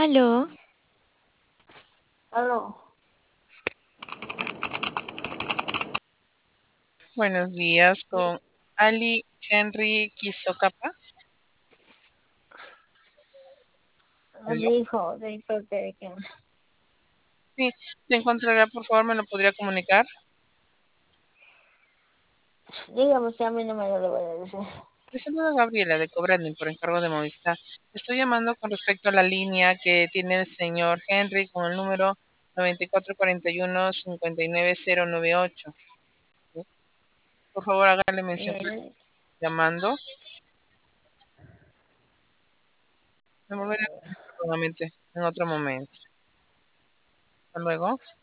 Aló, Aló, Buenos días con Ali Henry Kizokapa. ¿Aló? dijo de parte de que Sí, se encontrará, por favor, me lo podría comunicar. dígame si a mí no me lo voy a decir. Le saluda Gabriela de Cobranding por encargo de Movistar. Estoy llamando con respecto a la línea que tiene el señor Henry con el número 9441-59098. ¿Sí? Por favor, hágale mención que Eh, llamando. Me volveré nuevamente en otro momento. Hasta luego.